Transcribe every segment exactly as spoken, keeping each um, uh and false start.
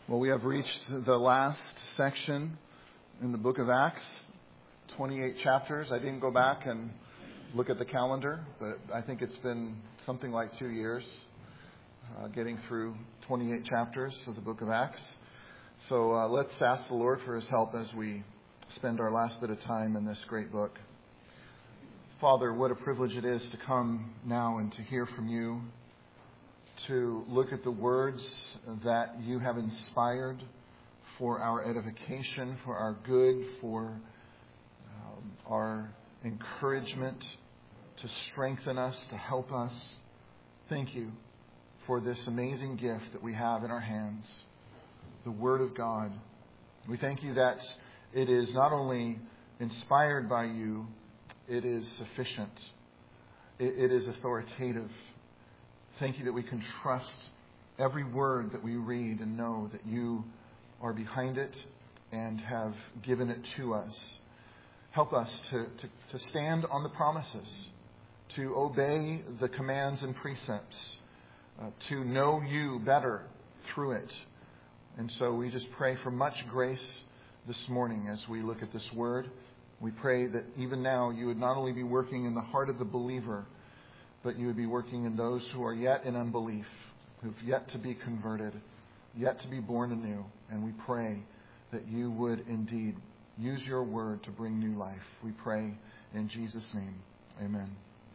Well, we have reached the last section in the book of Acts, twenty-eight chapters. I didn't go back and look at the calendar, but I think it's been something like two years uh, getting through twenty-eight chapters of the book of Acts. So uh, let's ask the Lord for His help as we spend our last bit of time in this great book. Father, what a privilege it is to come now and to hear from You, to look at the words that You have inspired for our edification, for our good, for um, our encouragement, to strengthen us, to help us. Thank You for this amazing gift that we have in our hands, the Word of God. We thank You that it is not only inspired by You, it is sufficient. It, it is authoritative. Thank You that we can trust every word that we read and know that You are behind it and have given it to us. Help us to, to, to stand on the promises, to obey the commands and precepts, uh, to know You better through it. And so we just pray for much grace this morning as we look at this word. We pray that even now You would not only be working in the heart of the believer, but You would be working in those who are yet in unbelief, who've yet to be converted, yet to be born anew. And we pray that You would indeed use Your word to bring new life. We pray in Jesus' name. Amen.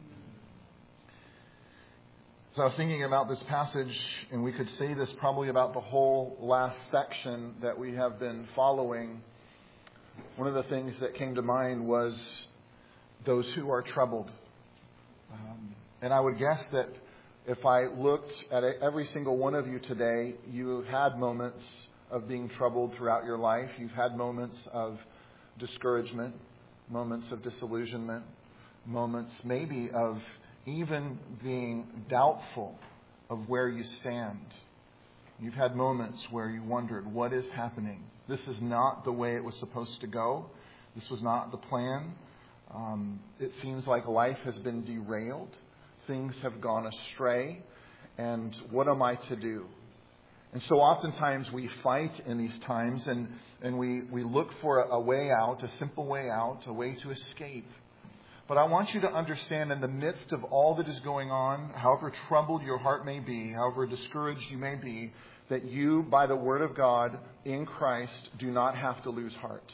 So I was thinking about this passage, and we could say this probably about the whole last section that we have been following. One of the things that came to mind was those who are troubled. Um, and I would guess that if I looked at every single one of you today, you had moments of being troubled throughout your life. You've had moments of discouragement, moments of disillusionment, moments maybe of even being doubtful of where you stand. You've had moments where you wondered, what is happening? This is not the way it was supposed to go. This was not the plan. Um, it seems like life has been derailed. Things have gone astray. And what am I to do? And so oftentimes we fight in these times and, and we, we look for a, a way out, a simple way out, a way to escape. But I want you to understand, in the midst of all that is going on, however troubled your heart may be, however discouraged you may be, that you, by the Word of God in Christ, do not have to lose heart.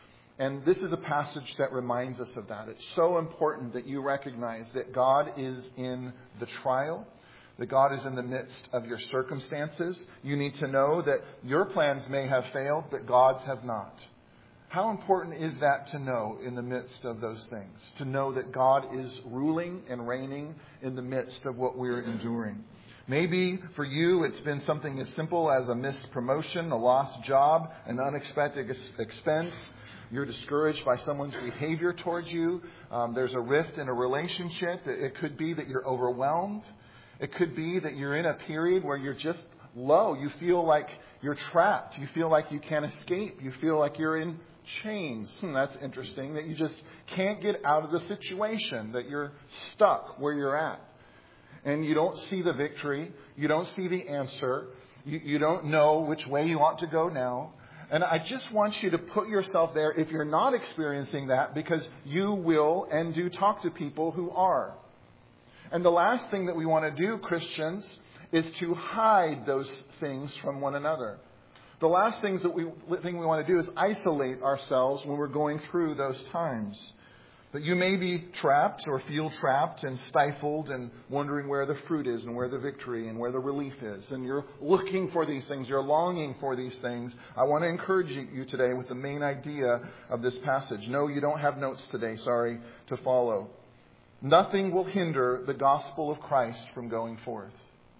And this is a passage that reminds us of that. It's so important that you recognize that God is in the trial, that God is in the midst of your circumstances. You need to know that your plans may have failed, but God's have not. How important is that to know in the midst of those things? To know that God is ruling and reigning in the midst of what we're enduring. Maybe for you it's been something as simple as a missed promotion, a lost job, an unexpected expense. You're discouraged by someone's behavior towards you. Um, there's a rift in a relationship. It could be that you're overwhelmed. It could be that you're in a period where you're just low. You feel like you're trapped. You feel like you can't escape. You feel like you're in chains. Hmm, that's interesting. That you just can't get out of the situation. That you're stuck where you're at. And you don't see the victory. You don't see the answer. You, you don't know which way you ought to go now. And I just want you to put yourself there if you're not experiencing that, because you will and do talk to people who are. And the last thing that we want to do, Christians, is to hide those things from one another. The last things that we thing we want to do is isolate ourselves when we're going through those times. But you may be trapped or feel trapped and stifled and wondering where the fruit is and where the victory and where the relief is. And you're looking for these things. You're longing for these things. I want to encourage you today with the main idea of this passage. No, you don't have notes today, sorry, to follow. Nothing will hinder the gospel of Christ from going forth.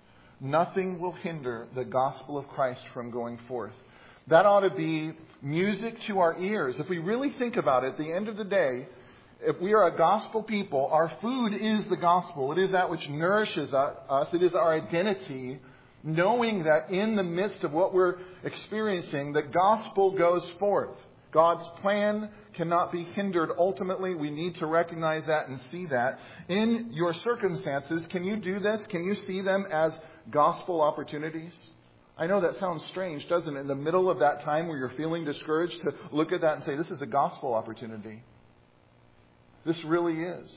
Nothing will hinder the gospel of Christ from going forth. That ought to be music to our ears. If we really think about it, at the end of the day, if we are a gospel people, our food is the gospel. It is that which nourishes us. It is our identity, knowing that in the midst of what we're experiencing, the gospel goes forth. God's plan cannot be hindered. Ultimately, we need to recognize that and see that. In your circumstances, can you do this? Can you see them as gospel opportunities? I know that sounds strange, doesn't it? In the middle of that time where you're feeling discouraged, to look at that and say, this is a gospel opportunity. This really is.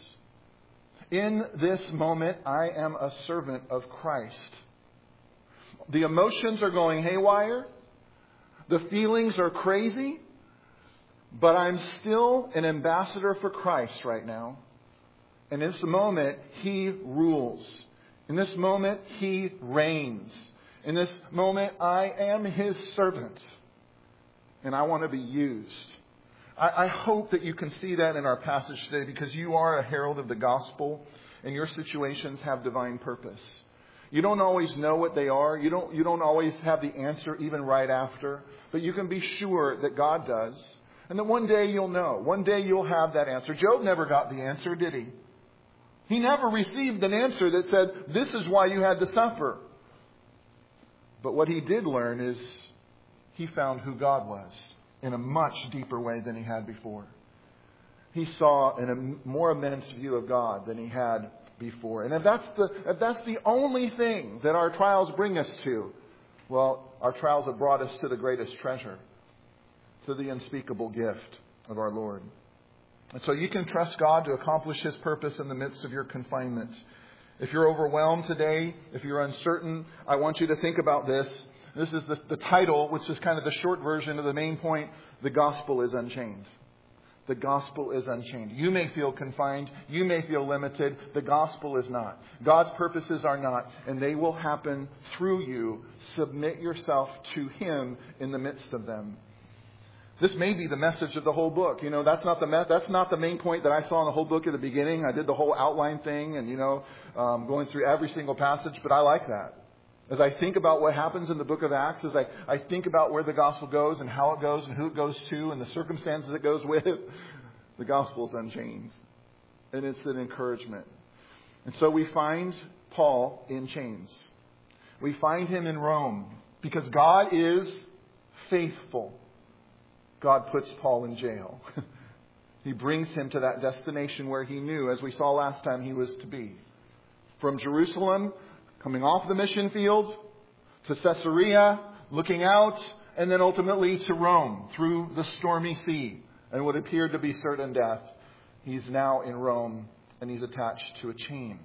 In this moment, I am a servant of Christ. The emotions are going haywire. The feelings are crazy. But I'm still an ambassador for Christ right now. In this moment, He rules. In this moment, He reigns. In this moment, I am His servant. And I want to be used. I, I hope that you can see that in our passage today, because you are a herald of the gospel and your situations have divine purpose. You don't always know what they are. You don't, you don't always have the answer even right after. But you can be sure that God does. And that one day you'll know. One day you'll have that answer. Job never got the answer, did he? He never received an answer that said, this is why you had to suffer. But what he did learn is he found who God was in a much deeper way than he had before. He saw in a more immense view of God than he had before. And if that's the, if that's the only thing that our trials bring us to, well, our trials have brought us to the greatest treasure, to the unspeakable gift of our Lord. And so you can trust God to accomplish His purpose in the midst of your confinement. If you're overwhelmed today, if you're uncertain, I want you to think about this. This is the, the title, which is kind of the short version of the main point. The gospel is unchained. The gospel is unchained. You may feel confined. You may feel limited. The gospel is not. God's purposes are not. And they will happen through you. Submit yourself to Him in the midst of them. This may be the message of the whole book. You know, that's not the me- that's not the main point that I saw in the whole book at the beginning. I did the whole outline thing and, you know, um, going through every single passage. But I like that. As I think about what happens in the book of Acts, as I, I think about where the gospel goes and how it goes and who it goes to and the circumstances it goes with, the gospel is unchained. And it's an encouragement. And so we find Paul in chains. We find him in Rome because God is faithful. God puts Paul in jail. He brings him to that destination where he knew, as we saw last time, he was to be. From Jerusalem, coming off the mission field, to Caesarea, looking out, and then ultimately to Rome, through the stormy sea, and what appeared to be certain death. He's now in Rome, and he's attached to a chain.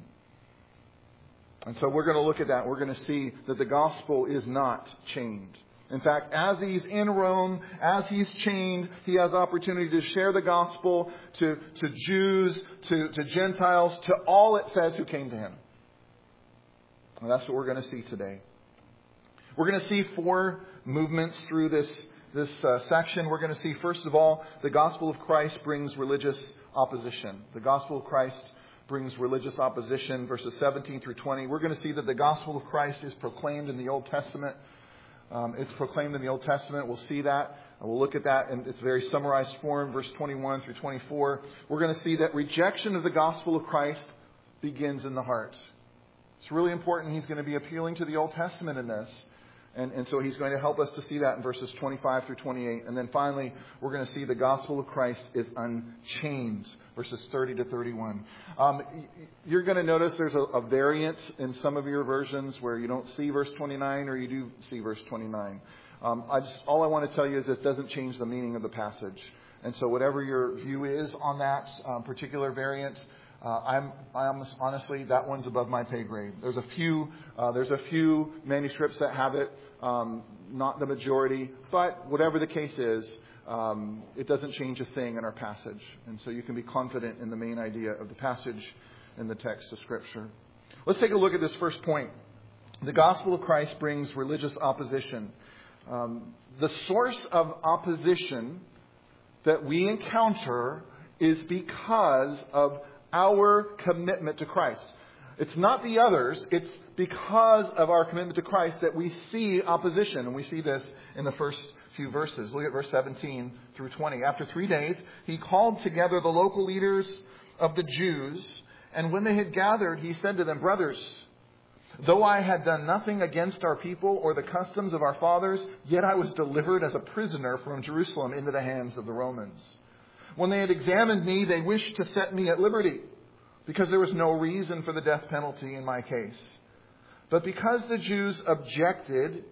And so we're going to look at that. We're going to see that the gospel is not chained. In fact, as he's in Rome, as he's chained, he has opportunity to share the gospel to, to Jews, to, to Gentiles, to all it says who came to him. And that's what we're going to see today. We're going to see four movements through this, this uh, section. We're going to see, first of all, the gospel of Christ brings religious opposition. The gospel of Christ brings religious opposition, verses seventeen through twenty. We're going to see that the gospel of Christ is proclaimed in the Old Testament. Um, it's proclaimed in the Old Testament. We'll see that. And we'll look at that in its very summarized form, verse twenty-one through twenty-four. We're going to see that rejection of the gospel of Christ begins in the heart. It's really important. He's going to be appealing to the Old Testament in this. And, and so he's going to help us to see that in verses twenty-five through twenty-eight. And then finally, we're going to see the gospel of Christ is unchained, verses thirty to thirty-one. Um, you're going to notice there's a, a variant in some of your versions where you don't see verse twenty-nine or you do see verse twenty-nine. Um, I just, all I want to tell you is it doesn't change the meaning of the passage. And so whatever your view is on that um, particular variant, Uh, I'm, I'm honestly, that one's above my pay grade. There's a few, uh, there's a few manuscripts that have it, um, not the majority, but whatever the case is, um, it doesn't change a thing in our passage. And so you can be confident in the main idea of the passage in the text of Scripture. Let's take a look at this first point. The gospel of Christ brings religious opposition. Um, the source of opposition that we encounter is because of our commitment to Christ. It's not the others. It's because of our commitment to Christ that we see opposition. And we see this in the first few verses. Look at verse seventeen through twenty. After three days, he called together the local leaders of the Jews. And when they had gathered, he said to them, "Brothers, though I had done nothing against our people or the customs of our fathers, yet I was delivered as a prisoner from Jerusalem into the hands of the Romans. When they had examined me, they wished to set me at liberty, because there was no reason for the death penalty in my case. But because the Jews objected,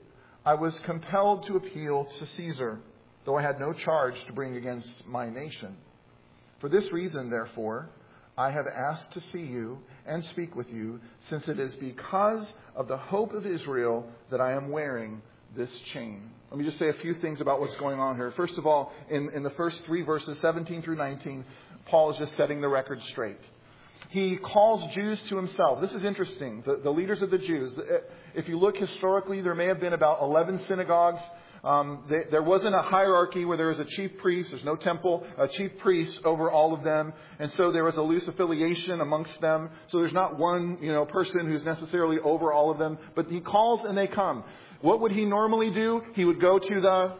I was compelled to appeal to Caesar, though I had no charge to bring against my nation. For this reason, therefore, I have asked to see you and speak with you, since it is because of the hope of Israel that I am wearing this chain. Let me just say a few things about what's going on here. First of all, in, in the first three verses, seventeen through nineteen, Paul is just setting the record straight. He calls Jews to himself. This is interesting. The, the leaders of the Jews, if you look historically, there may have been about eleven synagogues. Um, they, there wasn't a hierarchy where there was a chief priest. There's no temple, a chief priest over all of them. And so there was a loose affiliation amongst them. So there's not one, you know, person who's necessarily over all of them. But he calls and they come. What would he normally do? He would go to the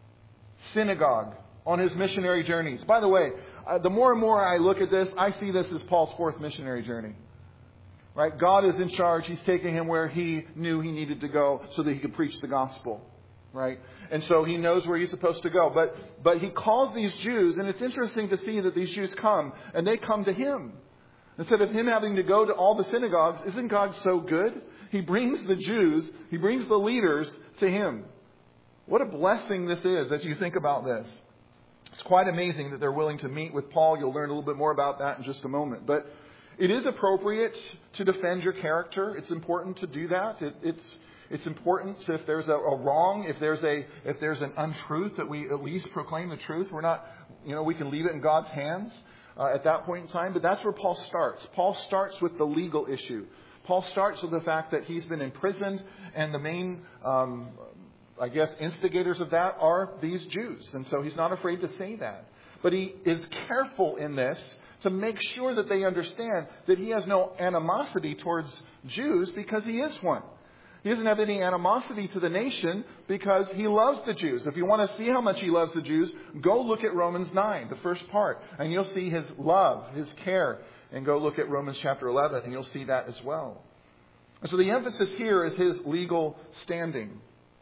synagogue on his missionary journeys. By the way, uh, the more and more I look at this, I see this as Paul's fourth missionary journey. Right? God is in charge. He's taking him where he knew he needed to go so that he could preach the gospel. Right? And so he knows where he's supposed to go. But but he calls these Jews, and it's interesting to see that these Jews come, and they come to him. Instead of him having to go to all the synagogues, isn't God so good? He brings the Jews, he brings the leaders to him. What a blessing this is as you think about this. It's quite amazing that they're willing to meet with Paul. You'll learn a little bit more about that in just a moment. But it is appropriate to defend your character. It's important to do that. It, it's It's important to, if there's a, a wrong, if there's a, if there's an untruth, that we at least proclaim the truth. We're not, you know, we can leave it in God's hands uh, at that point in time. But that's where Paul starts. Paul starts with the legal issue. Paul starts with the fact that he's been imprisoned, and the main, um, I guess, instigators of that are these Jews. And so he's not afraid to say that. But he is careful in this to make sure that they understand that he has no animosity towards Jews because he is one. He doesn't have any animosity to the nation because he loves the Jews. If you want to see how much he loves the Jews, go look at Romans nine, the first part, and you'll see his love, his care. And go look at Romans chapter eleven, and you'll see that as well. And so the emphasis here is his legal standing.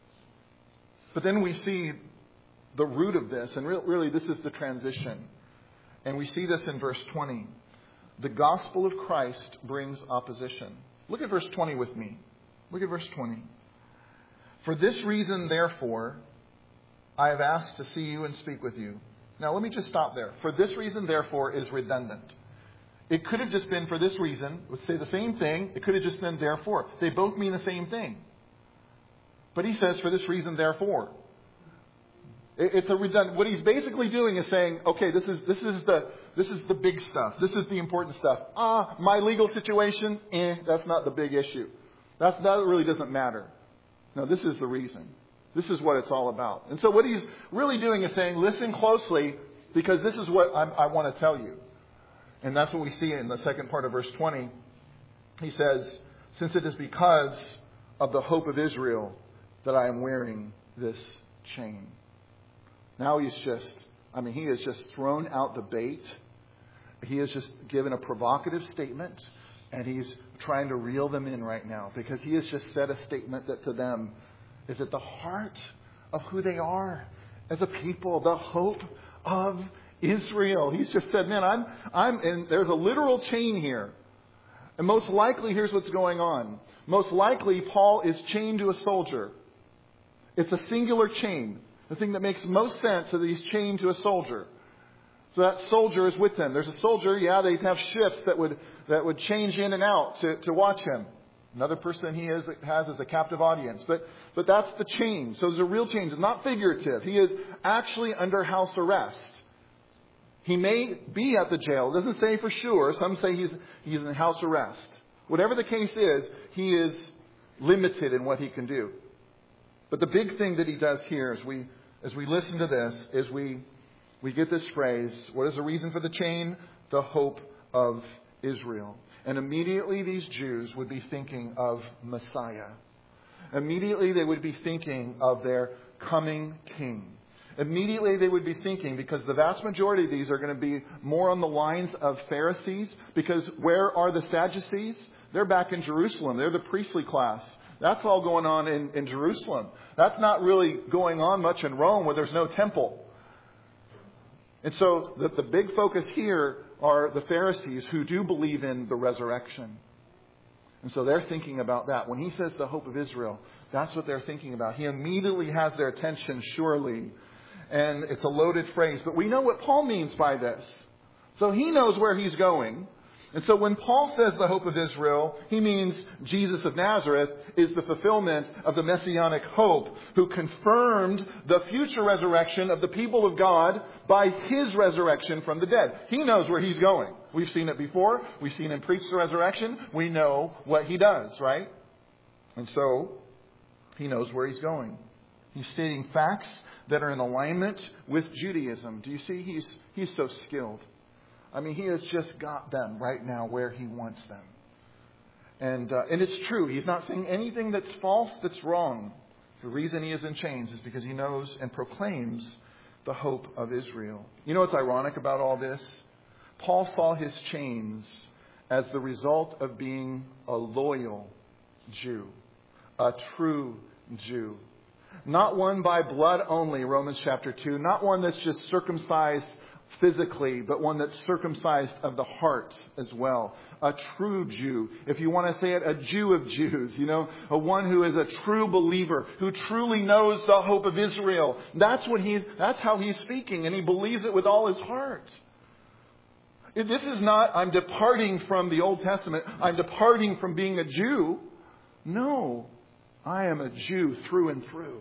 But then we see the root of this, and really this is the transition. And we see this in verse twenty. The gospel of Christ brings opposition. Look at verse twenty with me. Look at verse twenty. For this reason, therefore, I have asked to see you and speak with you. Now, let me just stop there. For this reason, therefore, is redundant. It could have just been for this reason. Let's say the same thing. It could have just been therefore. They both mean the same thing. But he says, for this reason, therefore. It's a redundant. What he's basically doing is saying, okay, this is this is the this is the big stuff. This is the important stuff. Ah, my legal situation, eh, that's not the big issue. That's, that really doesn't matter. No, this is the reason. This is what it's all about. And so what he's really doing is saying, listen closely, because this is what I'm, I want to tell you. And that's what we see in the second part of verse twenty. He says, since it is because of the hope of Israel that I am wearing this chain. Now he's just, I mean, he has just thrown out the bait. He has just given a provocative statement. And he's trying to reel them in right now because he has just said a statement that to them is at the heart of who they are as a people, the hope of Israel. He's just said, man, I'm, I'm in, there's a literal chain here. And most likely, here's what's going on. Most likely, Paul is chained to a soldier. It's a singular chain. The thing that makes most sense is that he's chained to a soldier. So that soldier is with him. There's a soldier, yeah, they'd have shifts that would that would change in and out to, to watch him. Another person he is, has is a captive audience. But but that's the chain. So there's a real change. It's not figurative. He is actually under house arrest. He may be at the jail. It doesn't say for sure. Some say he's he's in house arrest. Whatever the case is, he is limited in what he can do. But the big thing that he does here as we as we listen to this is we We get this phrase, what is the reason for the chain? The hope of Israel. And immediately these Jews would be thinking of Messiah. Immediately they would be thinking of their coming king. Immediately they would be thinking, because the vast majority of these are going to be more on the lines of Pharisees, because where are the Sadducees? They're back in Jerusalem. They're the priestly class. That's all going on in, in Jerusalem. That's not really going on much in Rome where there's no temple. And so the, the big focus here are the Pharisees who do believe in the resurrection. And so they're thinking about that. When he says the hope of Israel, That's what they're thinking about. He immediately has their attention, surely. And it's a loaded phrase. But we know what Paul means by this. So he knows where he's going. And so when Paul says the hope of Israel, he means Jesus of Nazareth is the fulfillment of the messianic hope, who confirmed the future resurrection of the people of God by his resurrection from the dead. He knows where he's going. We've seen it before. We've seen him preach the resurrection. We know what he does, right? And so he knows where he's going. He's stating facts that are in alignment with Judaism. Do you see? He's, he's so skilled. I mean, he has just got them right now where he wants them. And uh, and it's true. He's not saying anything that's false, that's wrong. The reason he is in chains is because he knows and proclaims the hope of Israel. You know what's ironic about all this? Paul saw his chains as the result of being a loyal Jew, a true Jew. Not one by blood only, Romans chapter two. Not one that's just circumcised physically, but one that's circumcised of the heart as well. A true Jew. If you want to say it, a Jew of Jews, you know, a one who is a true believer, who truly knows the hope of Israel. That's what he's, that's how he's speaking, and he believes it with all his heart. This is not, I'm departing from the Old Testament. I'm departing from being a Jew. No, I am a Jew through and through.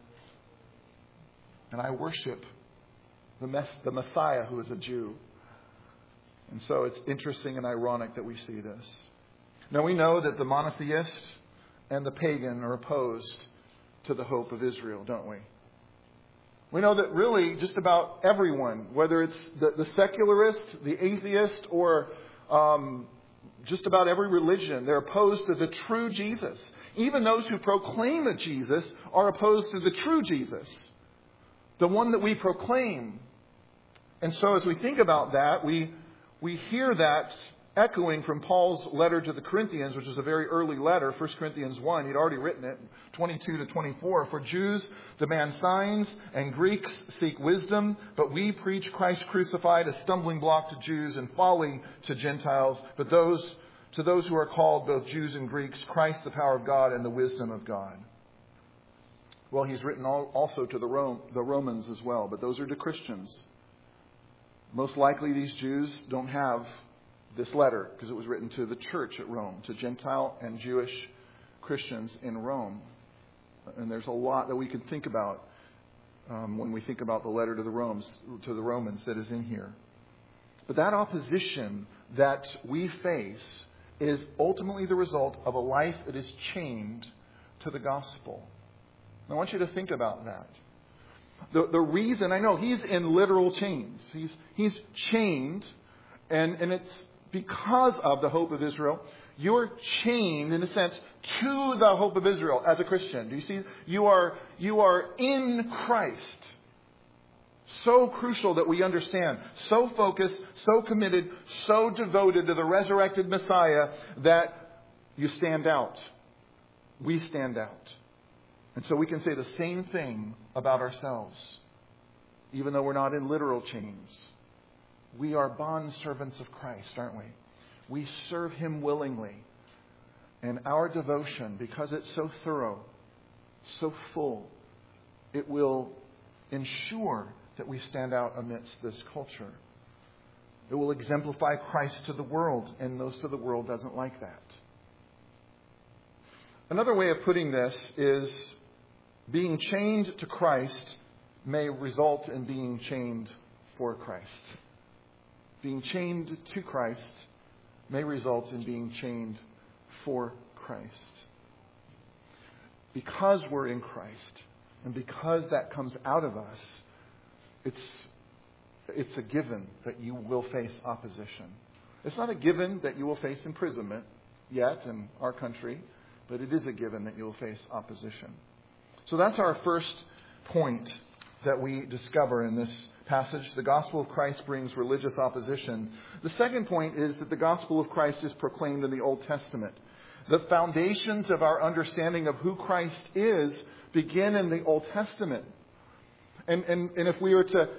And I worship The, mess, the Messiah who is a Jew. And so it's interesting and ironic that we see this. Now we know that the monotheist and the pagan are opposed to the hope of Israel, don't we? We know that really just about everyone, whether it's the, the secularist, the atheist, or um, just about every religion, they're opposed to the true Jesus. Even those who proclaim a Jesus are opposed to the true Jesus, the one that we proclaim. And so as we think about that, we we hear that echoing from Paul's letter to the Corinthians, which is a very early letter, First Corinthians one. He'd already written it, twenty-two to twenty-four. For Jews demand signs and Greeks seek wisdom, but we preach Christ crucified, a stumbling block to Jews and folly to Gentiles. But those to those who are called, both Jews and Greeks, Christ the power of God and the wisdom of God. Well, he's written also to the Rome, the Romans as well, but those are to Christians. Most likely these Jews don't have this letter because it was written to the church at Rome, to Gentile and Jewish Christians in Rome. And there's a lot that we can think about um, when we think about the letter to the Romans, to the Romans that is in here. But that opposition that we face is ultimately the result of a life that is chained to the gospel. I want you to think about that. The the reason, I know he's in literal chains. He's he's chained, and, and it's because of the hope of Israel. You're chained, in a sense, to the hope of Israel as a Christian. Do you see? You are you are in Christ. So crucial that we understand. So focused, so committed, so devoted to the resurrected Messiah that you stand out. We stand out. And so we can say the same thing about ourselves, even though we're not in literal chains. We are bond servants of Christ, aren't we? We serve Him willingly. And our devotion, because it's so thorough, so full, it will ensure that we stand out amidst this culture. It will exemplify Christ to the world, and most of the world doesn't like that. Another way of putting this is being chained to Christ may result in being chained for Christ. Being chained to Christ may result in being chained for Christ. Because we're in Christ, and because that comes out of us, it's it's a given that you will face opposition. It's not a given that you will face imprisonment yet in our country, but it is a given that you will face opposition. So that's our first point that we discover in this passage. The gospel of Christ brings religious opposition. The second point is that the gospel of Christ is proclaimed in the Old Testament. The foundations of our understanding of who Christ is begin in the Old Testament. And, and, and if we were to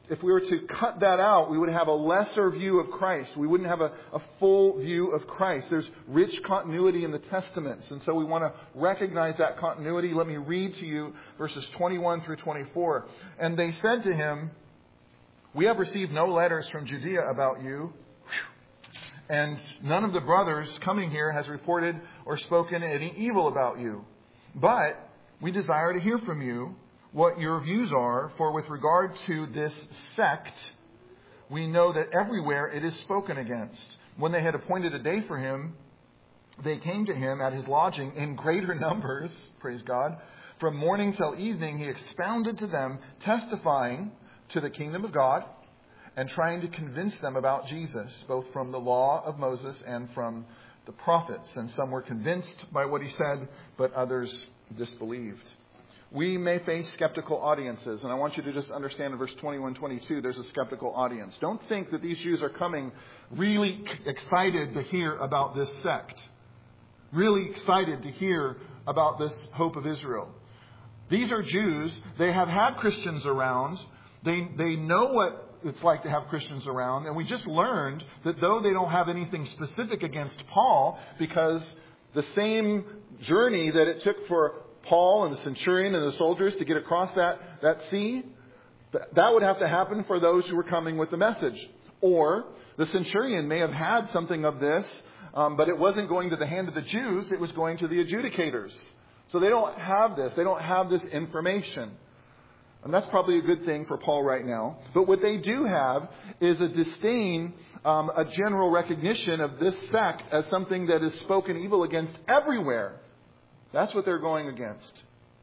if we were to cut that out, we would have a lesser view of Christ. We wouldn't have a, a full view of Christ. There's rich continuity in the Testaments. And so we want to recognize that continuity. Let me read to you verses twenty-one through twenty-four. And they said to him, "We have received no letters from Judea about you, and none of the brothers coming here has reported or spoken any evil about you. But we desire to hear from you what your views are, for with regard to this sect, we know that everywhere it is spoken against." When they had appointed a day for him, they came to him at his lodging in greater numbers, praise God. From morning till evening, he expounded to them, testifying to the kingdom of God and trying to convince them about Jesus, both from the law of Moses and from the prophets. And some were convinced by what he said, but others disbelieved. We may face skeptical audiences, and I want you to just understand in verse twenty-one, twenty-two, there's a skeptical audience. Don't think that these Jews are coming really excited to hear about this sect, really excited to hear about this hope of Israel. These are Jews. They have had Christians around. They, they know what it's like to have Christians around. And we just learned that though they don't have anything specific against Paul, because the same journey that it took for Paul and the centurion and the soldiers to get across that, that sea, that would have to happen for those who were coming with the message. Or the centurion may have had something of this, um, but it wasn't going to the hand of the Jews, it was going to the adjudicators. So they don't have this. They don't have this information. And that's probably a good thing for Paul right now. But what they do have is a disdain, um, a general recognition of this sect as something that is spoken evil against everywhere. That's what they're going against.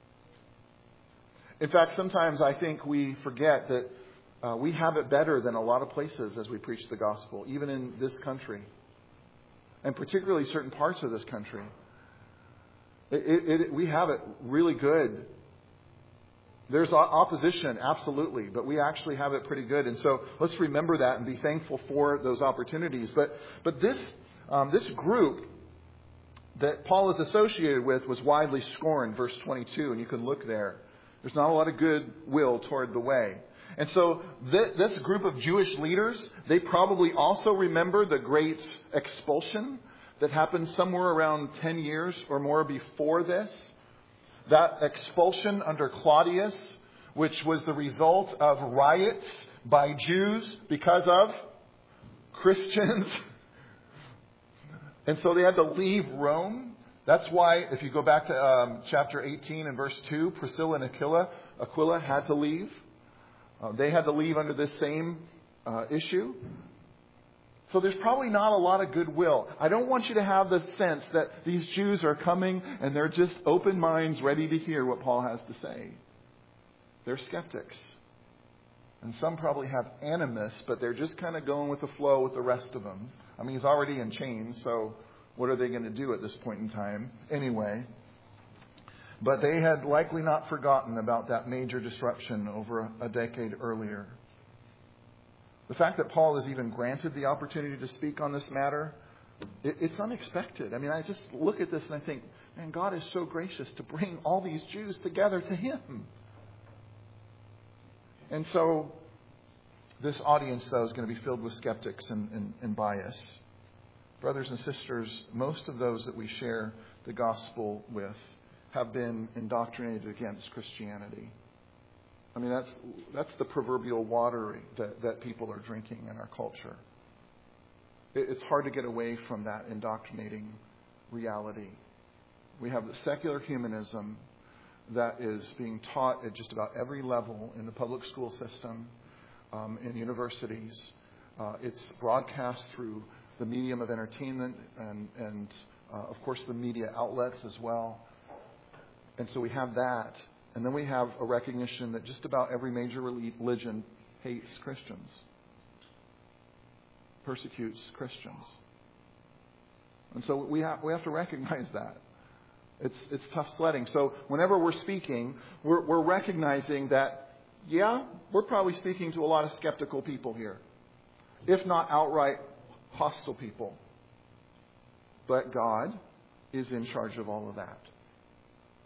In fact, sometimes I think we forget that uh, we have it better than a lot of places as we preach the gospel, even in this country, and particularly certain parts of this country. It, it, it, we have it really good. There's opposition, absolutely, but we actually have it pretty good. And so let's remember that and be thankful for those opportunities. But but this um, this group that Paul is associated with was widely scorned, verse twenty-two, and you can look there. There's not a lot of goodwill toward the way. And so th- this group of Jewish leaders, they probably also remember the great expulsion that happened somewhere around ten years or more before this. That expulsion under Claudius, which was the result of riots by Jews because of Christians. And so they had to leave Rome. That's why, if you go back to um, chapter eighteen and verse two, Priscilla and Aquila, Aquila had to leave. Uh, they had to leave under this same uh, issue. So there's probably not a lot of goodwill. I don't want you to have the sense that these Jews are coming and they're just open minds ready to hear what Paul has to say. They're skeptics. And some probably have animus, but they're just kind of going with the flow with the rest of them. I mean, he's already in chains, so what are they going to do at this point in time? Anyway, but they had likely not forgotten about that major disruption over a decade earlier. The fact that Paul is even granted the opportunity to speak on this matter, it, it's unexpected. I mean, I just look at this and I think, man, God is so gracious to bring all these Jews together to Him. And so this audience, though, is going to be filled with skeptics and, and, and bias. Brothers and sisters, most of those that we share the gospel with have been indoctrinated against Christianity. I mean, that's that's the proverbial water that, that people are drinking in our culture. It, it's hard to get away from that indoctrinating reality. We have the secular humanism that is being taught at just about every level in the public school system, um, in universities. Uh, it's broadcast through the medium of entertainment and, and uh, of course, the media outlets as well. And so we have that. And then we have a recognition that just about every major religion hates Christians, persecutes Christians. And so we have, we have to recognize that. It's it's tough sledding. So whenever we're speaking, we're, we're recognizing that, yeah, we're probably speaking to a lot of skeptical people here, if not outright hostile people. But God is in charge of all of that.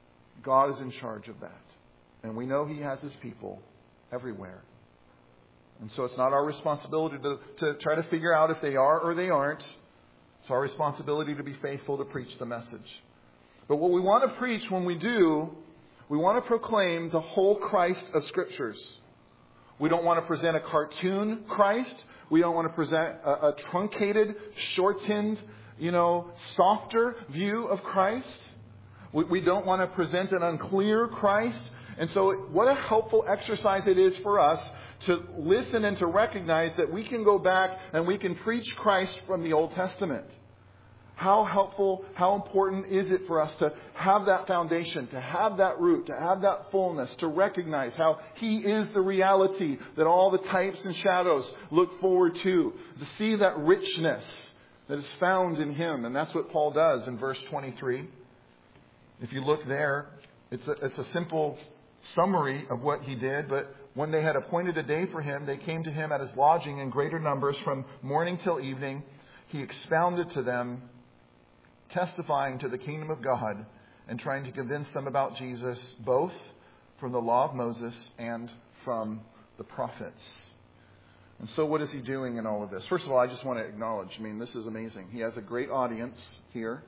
God is in charge of that. And we know He has His people everywhere. And so it's not our responsibility to, to try to figure out if they are or they aren't. It's our responsibility to be faithful to preach the message. But what we want to preach when we do, we want to proclaim the whole Christ of Scriptures. We don't want to present a cartoon Christ. We don't want to present a, a truncated, shortened, you know, softer view of Christ. We, we don't want to present an unclear Christ. And so what a helpful exercise it is for us to listen and to recognize that we can go back and we can preach Christ from the Old Testament. How helpful, how important is it for us to have that foundation, to have that root, to have that fullness, to recognize how He is the reality that all the types and shadows look forward to, to see that richness that is found in Him. And that's what Paul does in verse twenty-three. If you look there, it's a, it's a simple summary of what he did, but when they had appointed a day for him, they came to him at his lodging in greater numbers from morning till evening. He expounded to them, testifying to the kingdom of God and trying to convince them about Jesus, both from the law of Moses and from the prophets. And so what is he doing in all of this? First of all, I just want to acknowledge, I mean, this is amazing. He has a great audience here.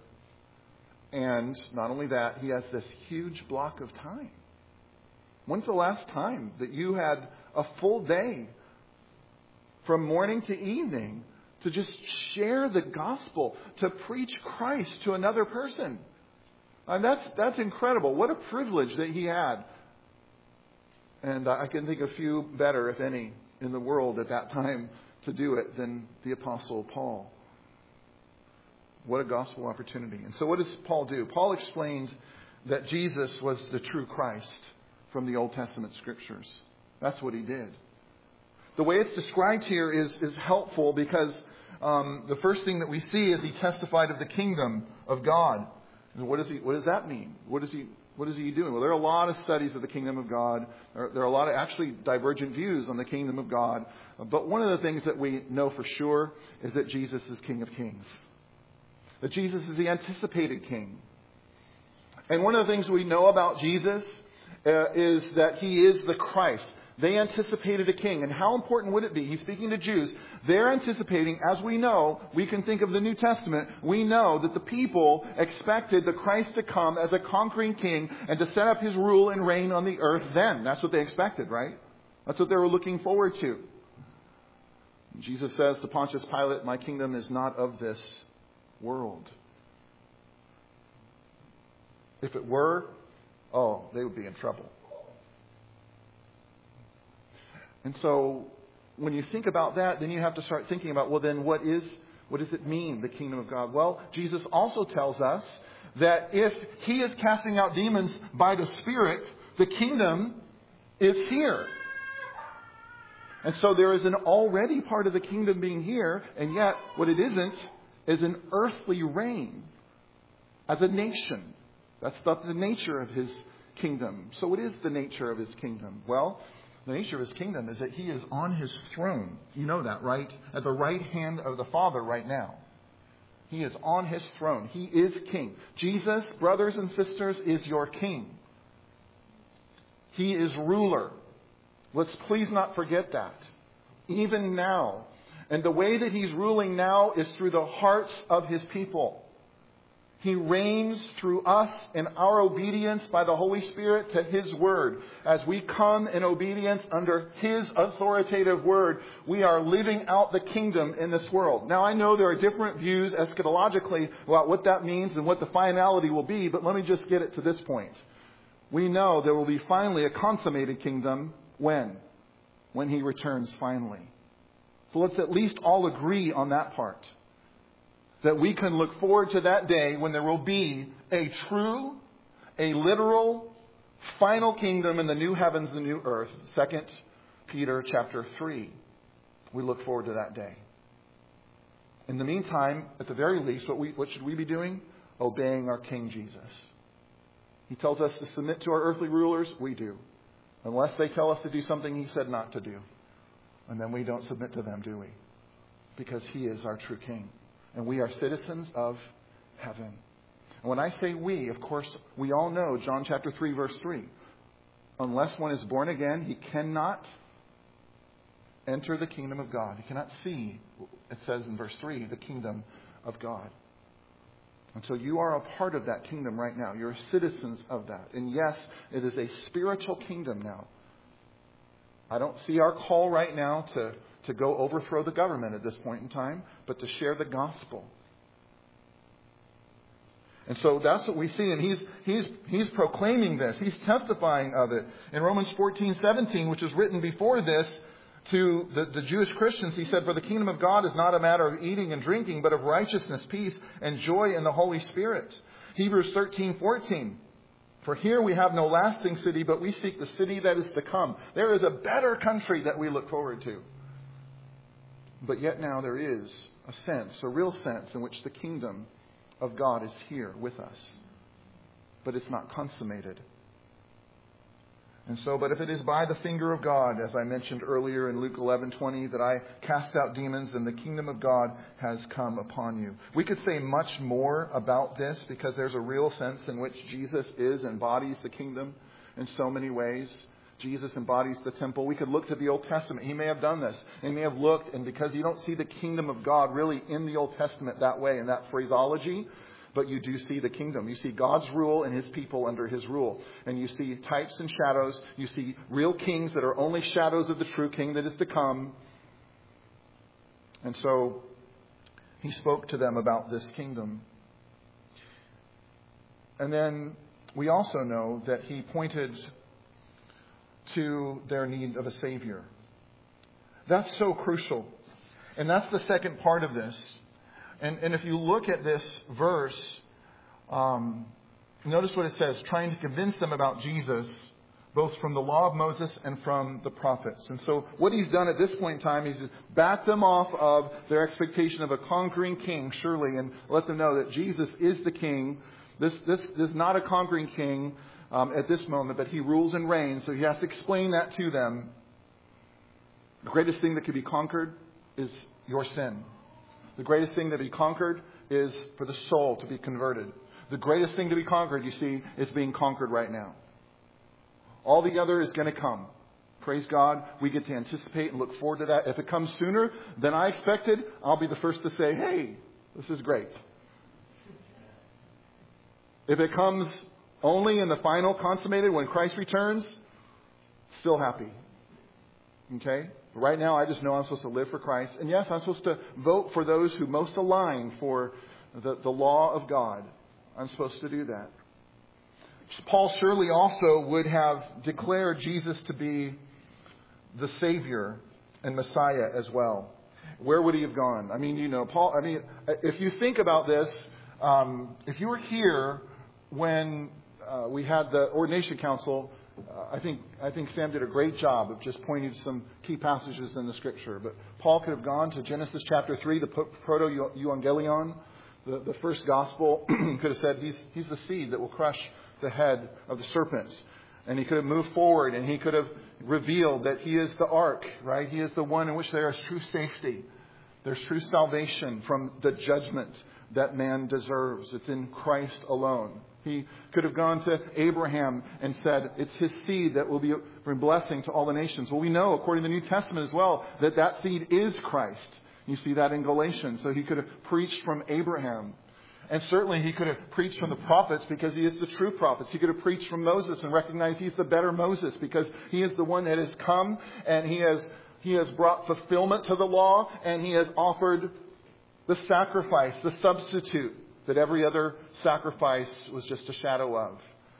And not only that, he has this huge block of time. When's the last time that you had a full day from morning to evening to just share the gospel, to preach Christ to another person? And that's that's incredible. What a privilege that he had. And I can think of few better, if any, in the world at that time to do it than the Apostle Paul. What a gospel opportunity. And so what does Paul do? Paul explained that Jesus was the true Christ from the Old Testament Scriptures. That's what he did. The way it's described here is, is helpful because um, the first thing that we see is he testified of the kingdom of God. And what does he? What does that mean? What is he? What is he doing? Well, there are a lot of studies of the kingdom of God. There, there are a lot of actually divergent views on the kingdom of God. But one of the things that we know for sure is that Jesus is King of Kings. That Jesus is the anticipated King. And one of the things we know about Jesus uh, is that He is the Christ. They anticipated a king. And how important would it be? He's speaking to Jews. They're anticipating, as we know, we can think of the New Testament. We know that the people expected the Christ to come as a conquering king and to set up His rule and reign on the earth then. That's what they expected, right? That's what they were looking forward to. Jesus says to Pontius Pilate, "My kingdom is not of this world." If it were, oh, they would be in trouble. And so when you think about that, then you have to start thinking about, well, then what is, what does it mean, the kingdom of God? Well, Jesus also tells us that if He is casting out demons by the Spirit, the kingdom is here. And so there is an already part of the kingdom being here, and yet what it isn't is an earthly reign as a nation. That's not the nature of His kingdom. So what is the nature of His kingdom? Well, the nature of His kingdom is that He is on His throne. You know that, right? At the right hand of the Father right now. He is on His throne. He is King. Jesus, brothers and sisters, is your King. He is ruler. Let's please not forget that. Even now. And the way that He's ruling now is through the hearts of His people. He reigns through us in our obedience by the Holy Spirit to His Word. As we come in obedience under His authoritative Word, we are living out the kingdom in this world. Now, I know there are different views eschatologically about what that means and what the finality will be, but let me just get it to this point. We know there will be finally a consummated kingdom. When? When He returns finally. So let's at least all agree on that part. That we can look forward to that day when there will be a true, a literal, final kingdom in the new heavens, the new earth. Second Peter chapter three. We look forward to that day. In the meantime, at the very least, what we what should we be doing? Obeying our King Jesus. He tells us to submit to our earthly rulers. We do. Unless they tell us to do something He said not to do. And then we don't submit to them, do we? Because He is our true King. And we are citizens of heaven. And when I say we, of course, we all know John chapter three, verse three. Unless one is born again, he cannot enter the kingdom of God. He cannot see, it says in verse three, the kingdom of God. And so you are a part of that kingdom right now. You're citizens of that. And yes, it is a spiritual kingdom now. I don't see our call right now to, to go overthrow the government at this point in time, but to share the gospel. And so that's what we see. And he's, he's, he's proclaiming this. He's testifying of it. In Romans fourteen seventeen, which is written before this, to the, the Jewish Christians, he said, "For the kingdom of God is not a matter of eating and drinking, but of righteousness, peace, and joy in the Holy Spirit." Hebrews thirteen fourteen. "For here we have no lasting city, but we seek the city that is to come." There is a better country that we look forward to. But yet now there is a sense, a real sense, in which the kingdom of God is here with us. But it's not consummated. And so, but if it is by the finger of God, as I mentioned earlier in Luke eleven twenty, that I cast out demons, and the kingdom of God has come upon you. We could say much more about this, because there's a real sense in which Jesus is, embodies the kingdom in so many ways. Jesus embodies the temple. We could look to the Old Testament. He may have done this. He may have looked, and because you don't see the kingdom of God really in the Old Testament that way, in that phraseology, but you do see the kingdom. You see God's rule and His people under His rule. And you see types and shadows. You see real kings that are only shadows of the true king that is to come. And so He spoke to them about this kingdom. And then we also know that He pointed to their need of a Savior. That's so crucial. And that's the second part of this. And, and if you look at this verse, um, notice what it says, trying to convince them about Jesus, both from the law of Moses and from the prophets. And so what He's done at this point in time, He's backed them off of their expectation of a conquering king, surely, and let them know that Jesus is the king. This, this, this is not a conquering king um, at this moment, but He rules and reigns. So He has to explain that to them. The greatest thing that could be conquered is your sin. The greatest thing to be conquered is for the soul to be converted. The greatest thing to be conquered, you see, is being conquered right now. All the other is going to come. Praise God. We get to anticipate and look forward to that. If it comes sooner than I expected, I'll be the first to say, hey, this is great. If it comes only in the final consummated when Christ returns, still happy. Okay? Right now, I just know I'm supposed to live for Christ. And yes, I'm supposed to vote for those who most align for the, the law of God. I'm supposed to do that. Paul surely also would have declared Jesus to be the Savior and Messiah as well. Where would he have gone? I mean, you know, Paul, I mean, if you think about this, um, if you were here when uh, we had the ordination council, Uh, I think I think Sam did a great job of just pointing to some key passages in the Scripture. But Paul could have gone to Genesis chapter three, the proto-evangelion, the, the first gospel. Could have said he's he's the seed that will crush the head of the serpent. And he could have moved forward and he could have revealed that he is the ark, right? He is the one in which there is true safety. There's true salvation from the judgment that man deserves. It's in Christ alone. He could have gone to Abraham and said, it's his seed that will be a blessing to all the nations. Well, we know, according to the New Testament as well, that that seed is Christ. You see that in Galatians. So he could have preached from Abraham. And certainly he could have preached from the prophets because he is the true prophets. He could have preached from Moses and recognized he's the better Moses because he is the one that has come and he has, he has brought fulfillment to the law and he has offered the sacrifice, the substitute that every other sacrifice was just a shadow of.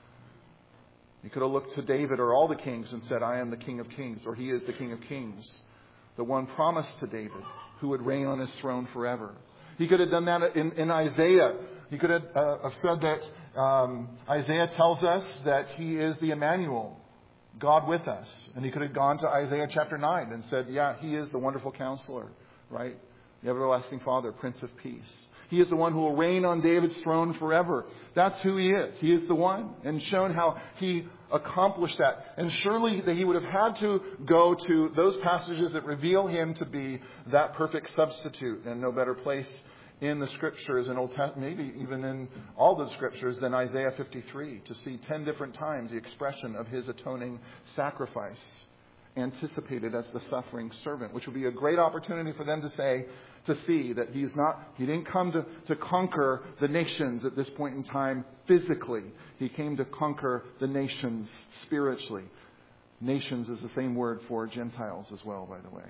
You could have looked to David or all the kings and said, I am the King of Kings, or he is the King of Kings. The one promised to David who would reign on his throne forever. He could have done that in, in Isaiah. He could have, uh, have said that um, Isaiah tells us that he is the Emmanuel, God with us. And he could have gone to Isaiah chapter nine and said, yeah, he is the wonderful counselor, right? The everlasting Father, Prince of Peace. He is the one who will reign on David's throne forever. That's who he is. He is the one. And shown how he accomplished that. And surely that he would have had to go to those passages that reveal him to be that perfect substitute. And no better place in the Scriptures, in Old Testament, maybe even in all the Scriptures, than Isaiah fifty-three. To see ten different times the expression of his atoning sacrifice. anticipated as the suffering servant, which would be a great opportunity for them to say, to see that he's not, he didn't come to, to conquer the nations at this point in time physically. He came to conquer the nations spiritually. Nations is the same word for Gentiles as well, by the way.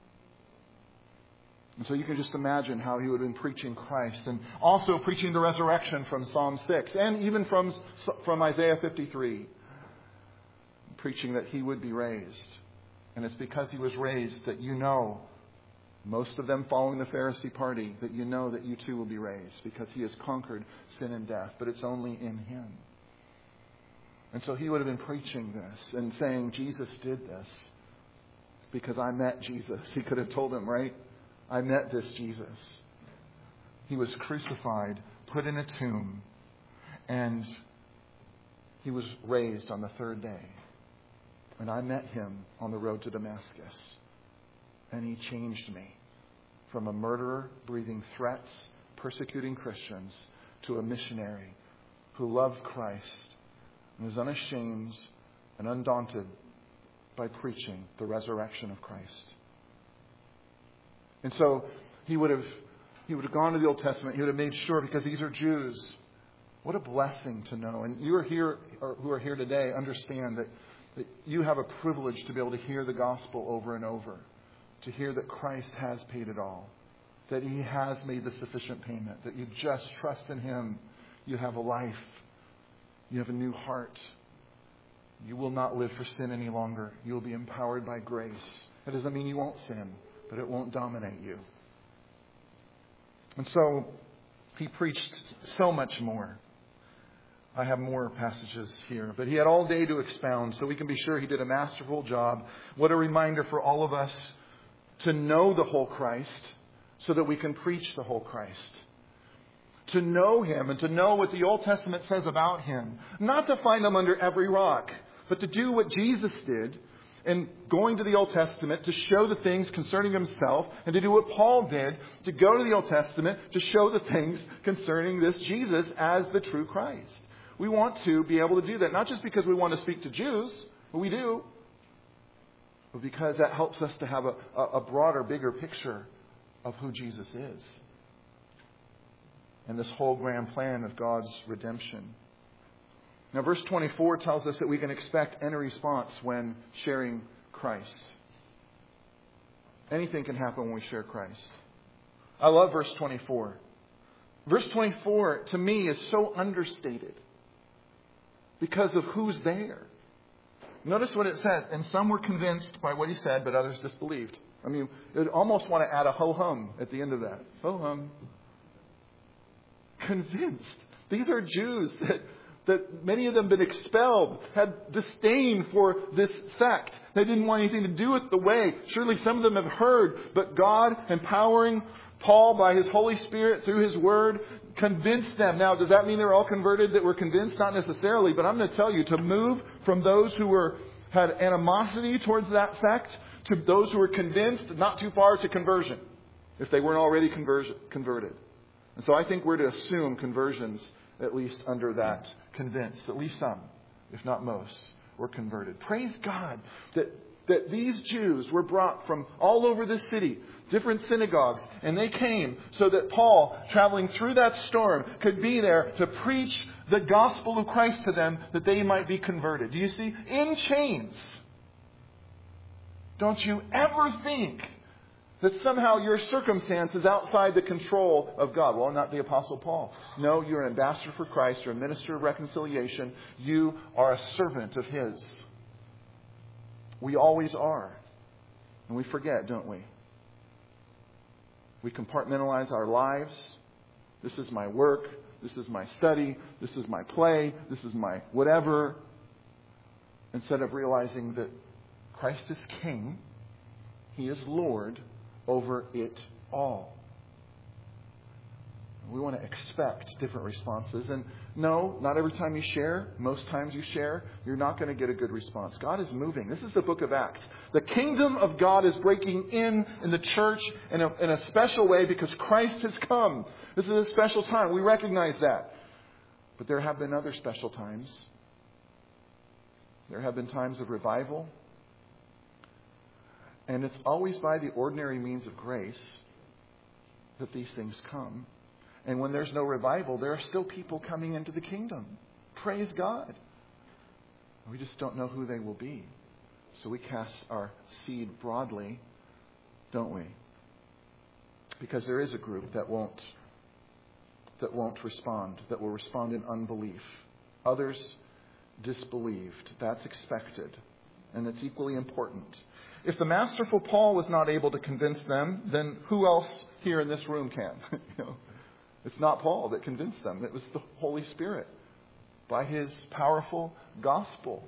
And so you can just imagine how he would have been preaching Christ and also preaching the resurrection from Psalm six and even from, from Isaiah fifty-three. Preaching that he would be raised. And it's because he was raised that you know, most of them following the Pharisee party, that you know that you too will be raised because he has conquered sin and death. But it's only in him. And so he would have been preaching this and saying, Jesus did this because I met Jesus. He could have told him, right? I met this Jesus. He was crucified, put in a tomb, and he was raised on the third day. And I met him on the road to Damascus. And he changed me from a murderer breathing threats, persecuting Christians, to a missionary who loved Christ and was unashamed and undaunted by preaching the resurrection of Christ. And so he would have he would have gone to the Old Testament. He would have made sure, because these are Jews. What a blessing to know. And you are here, or who are here today, understand that, that you have a privilege to be able to hear the gospel over and over. To hear that Christ has paid it all. That he has made the sufficient payment. That you just trust in him. You have a life. You have a new heart. You will not live for sin any longer. You will be empowered by grace. That doesn't mean you won't sin, but it won't dominate you. And so he preached so much more. I have more passages here, but he had all day to expound, so we can be sure he did a masterful job. What a reminder for all of us to know the whole Christ so that we can preach the whole Christ. To know him and to know what the Old Testament says about him. Not to find him under every rock, but to do what Jesus did in going to the Old Testament to show the things concerning himself, and to do what Paul did, to go to the Old Testament to show the things concerning this Jesus as the true Christ. We want to be able to do that, not just because we want to speak to Jews, but we do, but because that helps us to have a, a broader, bigger picture of who Jesus is. And this whole grand plan of God's redemption. Now, verse twenty-four tells us that we can expect any response when sharing Christ. Anything can happen when we share Christ. I love verse twenty-four. Verse twenty-four, to me, is so understated because of who's there. Notice what it says. And some were convinced by what he said, but others disbelieved. I mean, you'd almost want to add a ho-hum at the end of that. Ho-hum. Convinced. These are Jews that, that many of them been expelled, had disdain for this sect. They didn't want anything to do with the way. Surely some of them have heard, but God, empowering Paul by his Holy Spirit through his word, convinced them. Now, does that mean they're all converted that were convinced? Not necessarily, but I'm going to tell you, to move from those who were had animosity towards that sect to those who were convinced, not too far to conversion, if they weren't already conversion, converted. And so I think we're to assume conversions, at least under that convinced. At least some, if not most, were converted. Praise God that, that these Jews were brought from all over the city, different synagogues, and they came so that Paul, traveling through that storm, could be there to preach the gospel of Christ to them, that they might be converted. Do you see? In chains. Don't you ever think that somehow your circumstance is outside the control of God. Well, not the Apostle Paul. No, you're an ambassador for Christ. You're a minister of reconciliation. You are a servant of his. We always are. And we forget, don't we? We compartmentalize our lives. This is my work. This is my study. This is my play. This is my whatever. Instead of realizing that Christ is King. He is Lord over it all. We want to expect different responses. And no, not every time you share, most times you share, you're not going to get a good response. God is moving. This is the book of Acts. The kingdom of God is breaking in in the church in a, in a special way because Christ has come. This is a special time. We recognize that. But there have been other special times. There have been times of revival. And it's always by the ordinary means of grace that these things come. And when there's no revival, there are still people coming into the kingdom. Praise God. We just don't know who they will be. So we cast our seed broadly, don't we? Because there is a group that won't that won't respond, that will respond in unbelief. Others disbelieved. That's expected. And it's equally important. If the masterful Paul was not able to convince them, then who else here in this room can? you know, it's not Paul that convinced them. It was the Holy Spirit by his powerful gospel.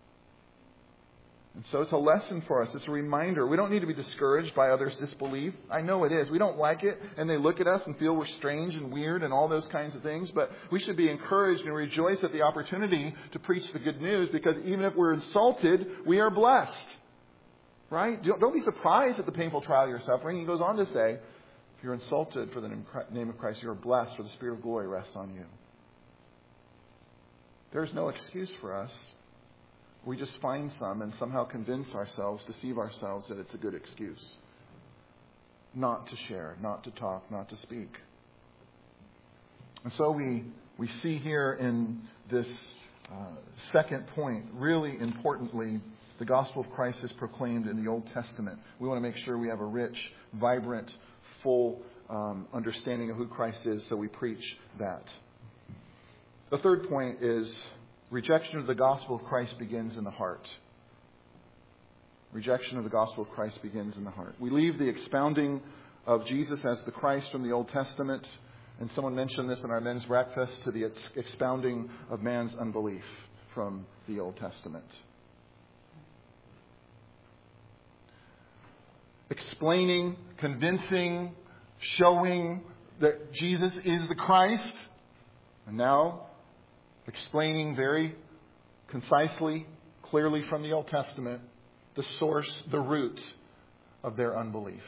And so it's a lesson for us. It's a reminder. We don't need to be discouraged by others' disbelief. I know it is. We don't like it, and they look at us and feel we're strange and weird and all those kinds of things. But we should be encouraged and rejoice at the opportunity to preach the good news, because even if we're insulted, we are blessed. Right? Don't be surprised at the painful trial you're suffering. He goes on to say, if you're insulted for the name of Christ, you are blessed, for the Spirit of glory rests on you. There's no excuse for us. We just find some and somehow convince ourselves, deceive ourselves that it's a good excuse. Not to share, not to talk, not to speak. And so we, we see here in this uh, second point, really importantly, the gospel of Christ is proclaimed in the Old Testament. We want to make sure we have a rich, vibrant, full um, understanding of who Christ is, so we preach that. The third point is rejection of the gospel of Christ begins in the heart. Rejection of the gospel of Christ begins in the heart. We leave the expounding of Jesus as the Christ from the Old Testament, and someone mentioned this in our men's breakfast, to the ex- expounding of man's unbelief from the Old Testament. Explaining, convincing, showing that Jesus is the Christ, and now explaining very concisely, clearly from the Old Testament, the source, the root of their unbelief.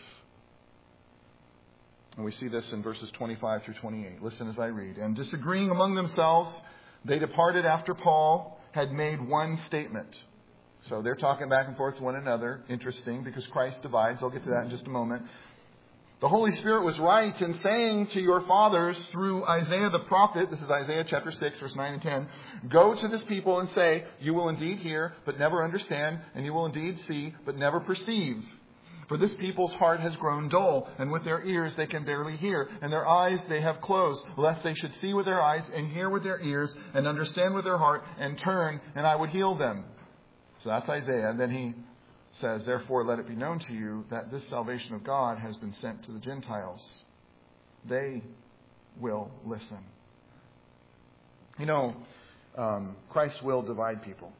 And we see this in verses twenty-five through twenty-eight. Listen as I read. And disagreeing among themselves, they departed after Paul had made one statement. So they're talking back and forth to one another. Interesting, because Christ divides. I'll get to that in just a moment. The Holy Spirit was right in saying to your fathers through Isaiah the prophet, this is Isaiah chapter six, verse nine and ten, go to this people and say, you will indeed hear, but never understand, and you will indeed see, but never perceive. For this people's heart has grown dull, and with their ears they can barely hear, and their eyes they have closed, lest they should see with their eyes, and hear with their ears, and understand with their heart, and turn, and I would heal them. So that's Isaiah. And then he says, therefore let it be known to you that this salvation of God has been sent to the Gentiles. They will listen. You know, um, Christ will divide people.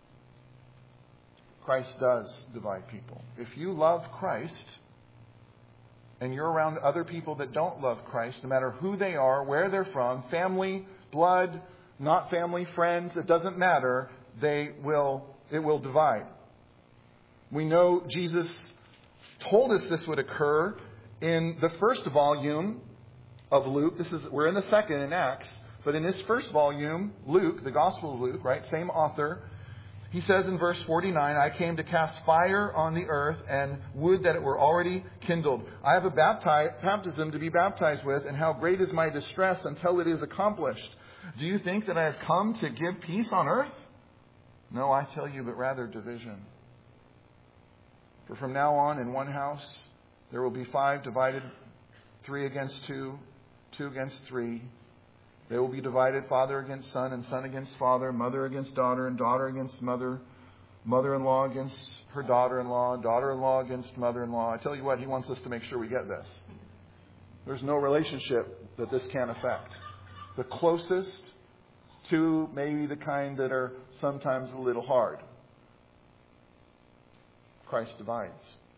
Christ does divide people. If you love Christ and you're around other people that don't love Christ, no matter who they are, where they're from, family, blood, not family, friends, it doesn't matter, they will, it will divide. We know Jesus told us this would occur in the first volume of Luke. This is, we're in the second in Acts, but in this first volume, Luke, the Gospel of Luke, right, same author, he says in verse forty-nine, I came to cast fire on the earth and would that it were already kindled. I have a bapti- baptism to be baptized with, and how great is my distress until it is accomplished. Do you think that I have come to give peace on earth? No, I tell you, but rather division. For from now on in one house there will be five divided, three against two, two against three. They will be divided, father against son, and son against father, mother against daughter, and daughter against mother, mother-in-law against her daughter-in-law, daughter-in-law against mother-in-law. I tell you what, he wants us to make sure we get this. There's no relationship that this can't affect. The closest to maybe the kind that are sometimes a little hard. Christ divides.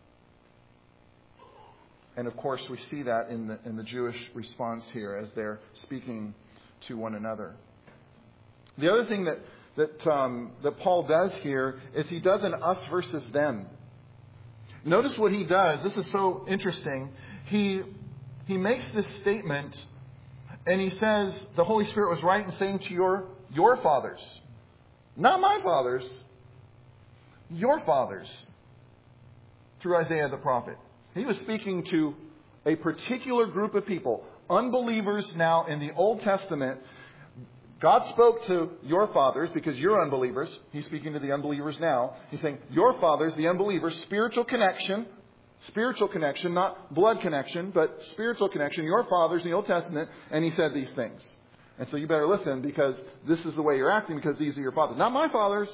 And of course we see that in the in the Jewish response here as they're speaking to one another. The other thing that that um, that Paul does here is he does an us versus them. Notice what he does. This is so interesting. He he makes this statement and he says the Holy Spirit was right in saying to your your fathers, not my fathers, your fathers. through Isaiah the prophet. He was speaking to a particular group of people, unbelievers now in the Old Testament. God spoke to your fathers because you're unbelievers. He's speaking to the unbelievers now. He's saying, your fathers, the unbelievers, spiritual connection, spiritual connection, not blood connection, but spiritual connection, your fathers in the Old Testament, and he said these things. And so you better listen because this is the way you're acting because these are your fathers. Not my fathers.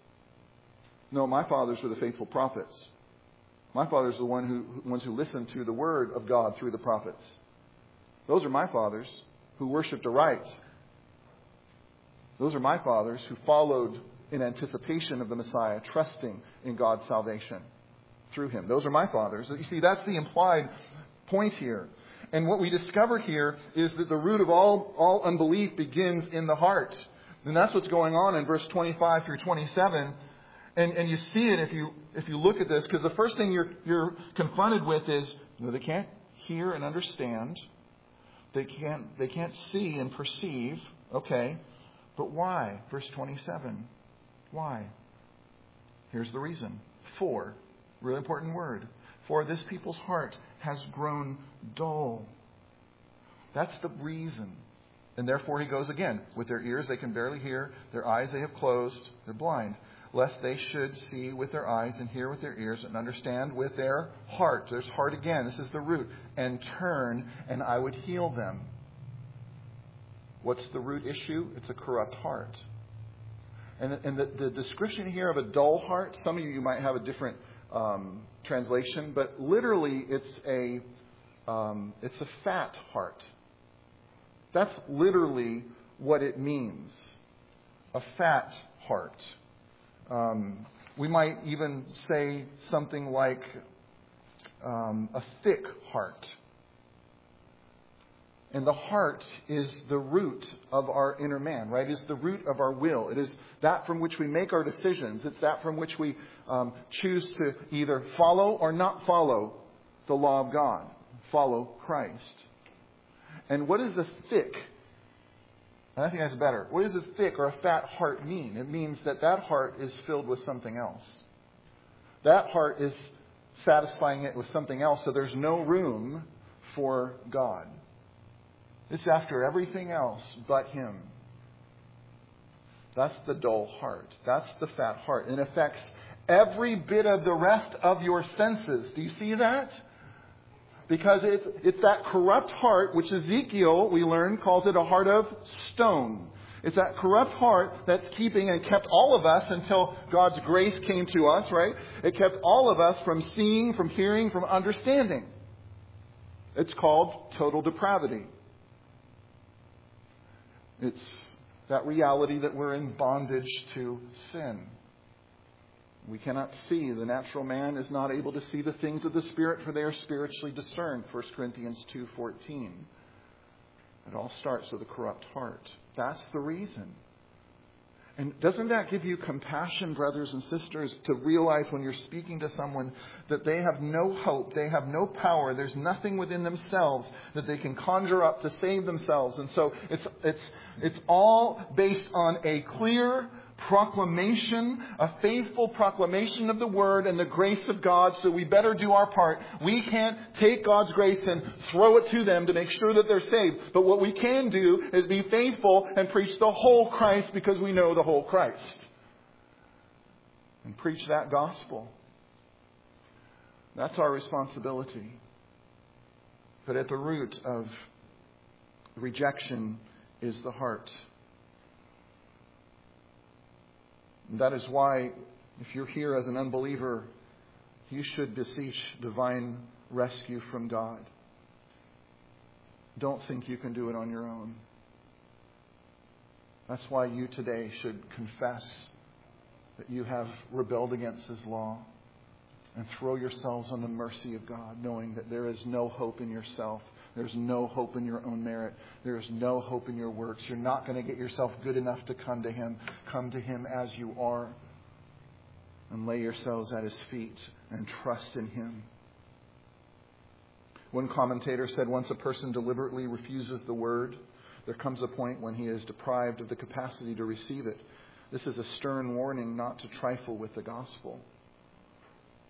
No, my fathers were the faithful prophets. My fathers are the one who, ones who listened to the word of God through the prophets. Those are my fathers who worshipped aright. Those are my fathers who followed in anticipation of the Messiah, trusting in God's salvation through him. Those are my fathers. You see, that's the implied point here. And what we discovered here is that the root of all, all unbelief begins in the heart. And that's what's going on in verse twenty-five through twenty-seven. And, and you see it if you if you look at this, because the first thing you're you're confronted with is, you know, they can't hear and understand. They can't they can't see and perceive. Okay. But why? Verse twenty-seven. Why? Here's the reason. For. Really important word. For this people's heart has grown dull. That's the reason. And therefore he goes again. With their ears they can barely hear. Their eyes they have closed. They're blind. Lest they should see with their eyes and hear with their ears and understand with their heart. There's heart again. This is the root. And turn and I would heal them. What's the root issue? It's a corrupt heart. And, and the, the description here of a dull heart, some of you might have a different um, translation, but literally it's a um, it's a fat heart. That's literally what it means. A fat heart. Um, we might even say something like um, a thick heart. And the heart is the root of our inner man, right? It is the root of our will. It is that from which we make our decisions. It's that from which we um, choose to either follow or not follow the law of God. Follow Christ. And what is a thick? And I think that's better. What does a thick or a fat heart mean? It means that that heart is filled with something else. That heart is satisfying it with something else, so there's no room for God. It's after everything else but Him. That's the dull heart. That's the fat heart. And it affects every bit of the rest of your senses. Do you see that? Because it's, it's that corrupt heart, which Ezekiel, we learn, calls it a heart of stone. It's that corrupt heart that's keeping and kept all of us until God's grace came to us, right? It kept all of us from seeing, from hearing, from understanding. It's called total depravity. It's that reality that we're in bondage to sin. We cannot see. The natural man is not able to see the things of the Spirit, for they are spiritually discerned. First Corinthians two fourteen. It all starts with a corrupt heart. That's the reason. And doesn't that give you compassion, brothers and sisters, to realize when you're speaking to someone that they have no hope, they have no power, there's nothing within themselves that they can conjure up to save themselves. And so it's it's it's all based on a clear proclamation, a faithful proclamation of the Word and the grace of God, so we better do our part. We can't take God's grace and throw it to them to make sure that they're saved. But what we can do is be faithful and preach the whole Christ because we know the whole Christ. And preach that gospel. That's our responsibility. But at the root of rejection is the heart. And that is why, if you're here as an unbeliever, you should beseech divine rescue from God. Don't think you can do it on your own. That's why you today should confess that you have rebelled against His law and throw yourselves on the mercy of God, knowing that there is no hope in yourself. There's no hope in your own merit. There is no hope in your works. You're not going to get yourself good enough to come to Him. Come to Him as you are and lay yourselves at His feet and trust in Him. One commentator said, once a person deliberately refuses the Word, there comes a point when he is deprived of the capacity to receive it. This is a stern warning not to trifle with the gospel.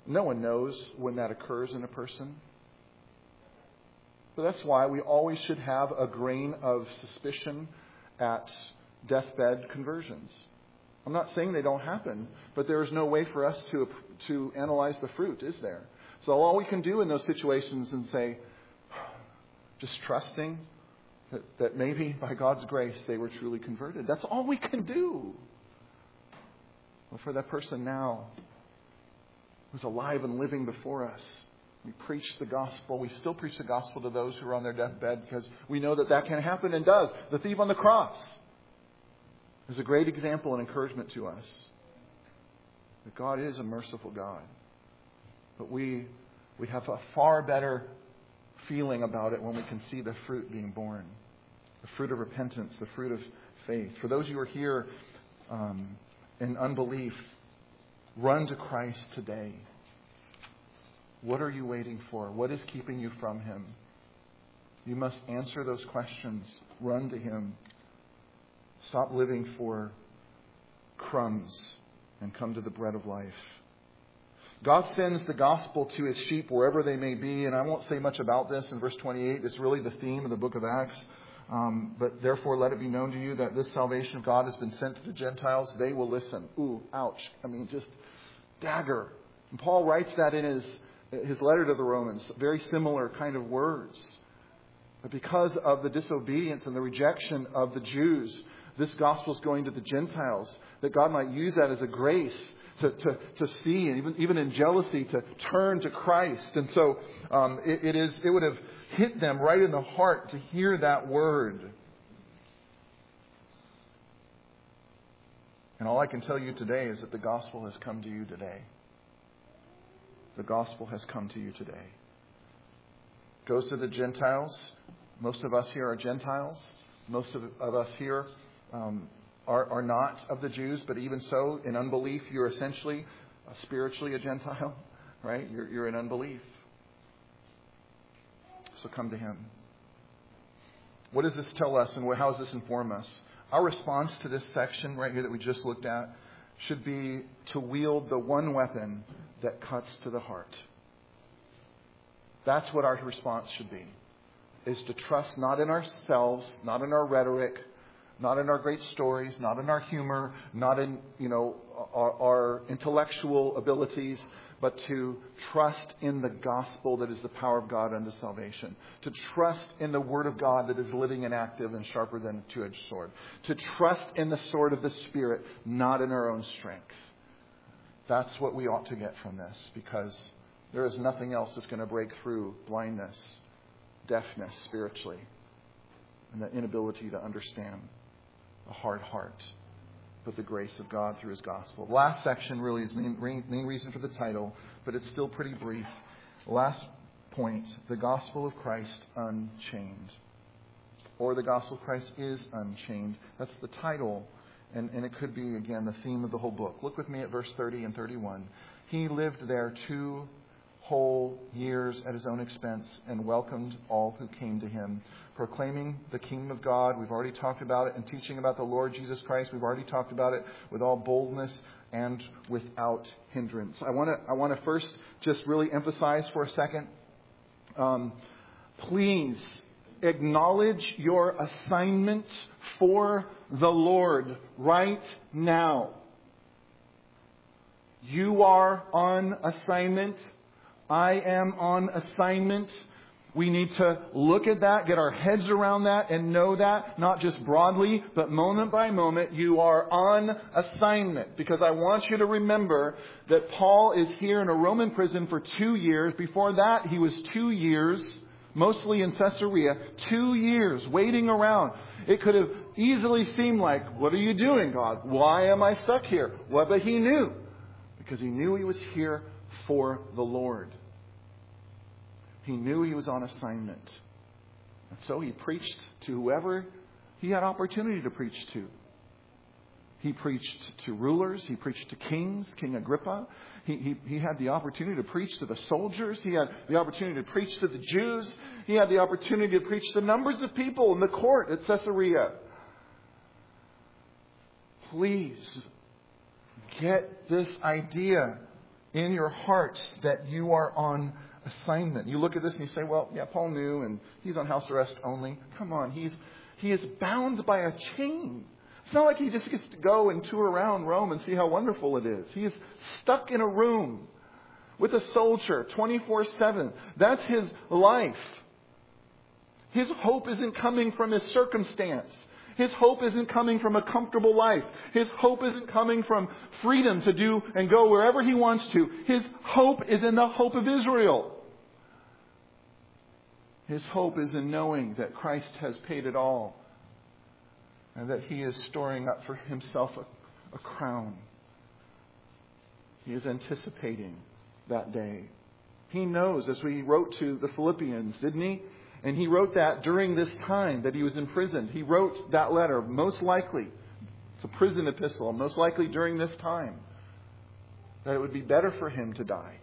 No one knows when that occurs in a person. But that's why we always should have a grain of suspicion at deathbed conversions. I'm not saying they don't happen, but there is no way for us to to analyze the fruit, is there? So all we can do in those situations and say, just trusting that, that maybe by God's grace they were truly converted. That's all we can do. Well, for that person now who's alive and living before us, we preach the gospel. We still preach the gospel to those who are on their deathbed because we know that that can happen and does. The thief on the cross is a great example and encouragement to us that God is a merciful God. But we we have a far better feeling about it when we can see the fruit being born. The fruit of repentance, the fruit of faith. For those of you who are here um, in unbelief, run to Christ today. What are you waiting for? What is keeping you from Him? You must answer those questions. Run to Him. Stop living for crumbs and come to the bread of life. God sends the gospel to His sheep wherever they may be. And I won't say much about this in verse twenty-eight. It's really the theme of the book of Acts. Um, but therefore let it be known to you that this salvation of God has been sent to the Gentiles. They will listen. Ooh, ouch. I mean, just dagger. And Paul writes that in his, his letter to the Romans. Very similar kind of words. But because of the disobedience and the rejection of the Jews, this gospel is going to the Gentiles. That God might use that as a grace to, to, to see, and even, even in jealousy, to turn to Christ. And so um, it, it is. It would have hit them right in the heart to hear that word. And all I can tell you today is that the gospel has come to you today. The gospel has come to you today. Goes to the Gentiles. Most of us here are Gentiles. Most of, of us here um, are, are not of the Jews. But even so, in unbelief, you're essentially uh, spiritually a Gentile. Right? You're, you're in unbelief. So come to Him. What does this tell us and how does this inform us? Our response to this section right here that we just looked at should be to wield the one weapon that cuts to the heart. That's what our response should be. Is to trust not in ourselves, not in our rhetoric, not in our great stories, not in our humor, not in, you know, our, our intellectual abilities, but to trust in the gospel that is the power of God unto salvation. To trust in the Word of God that is living and active and sharper than a two-edged sword. To trust in the sword of the Spirit, not in our own strength. That's what we ought to get from this, because there is nothing else that's going to break through blindness, deafness spiritually, and the inability to understand a hard heart, but the grace of God through His gospel. Last section really is the main, main reason for the title, but it's still pretty brief. Last point, the gospel of Christ unchained. Or the gospel of Christ is unchained. That's the title, and, and it could be, again, the theme of the whole book. Look with me at verse thirty and thirty-one. He lived there two whole years at His own expense and welcomed all who came to Him, proclaiming the kingdom of God. We've already talked about it, and teaching about the Lord Jesus Christ. We've already talked about it with all boldness and without hindrance. I want to I want to first just really emphasize for a second. Um, please acknowledge your assignment for the Lord right now. You are on assignment. I am on assignment. We need to look at that, get our heads around that, and know that, not just broadly, but moment by moment, you are on assignment. Because I want you to remember that Paul is here in a Roman prison for two years. Before that, he was two years, mostly in Caesarea, two years waiting around. It could have easily seemed like, what are you doing, God? Why am I stuck here? Well, but he knew. Because he knew he was here for the Lord. He knew he was on assignment. And so he preached to whoever he had opportunity to preach to. He preached to rulers. He preached to kings, King Agrippa. He, he, he had the opportunity to preach to the soldiers. He had the opportunity to preach to the Jews. He had the opportunity to preach to numbers of people in the court at Caesarea. Please get this idea in your hearts that you are on assignment. You look at this and you say, well, yeah, Paul knew and he's on house arrest only. Come on, he's he is bound by a chain. It's not like he just gets to go and tour around Rome and see how wonderful it is. He is stuck in a room with a soldier twenty-four seven. That's his life. His hope isn't coming from his circumstance. His hope isn't coming from a comfortable life. His hope isn't coming from freedom to do and go wherever he wants to. His hope is in the hope of Israel. His hope is in knowing that Christ has paid it all and that he is storing up for himself a, a crown. He is anticipating that day. He knows, as we wrote to the Philippians, didn't he? And he wrote that during this time that he was imprisoned. He wrote that letter, most likely, it's a prison epistle, most likely during this time, that it would be better for him to die.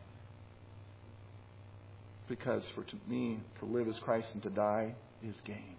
Because for to me, to live is Christ and to die is gain.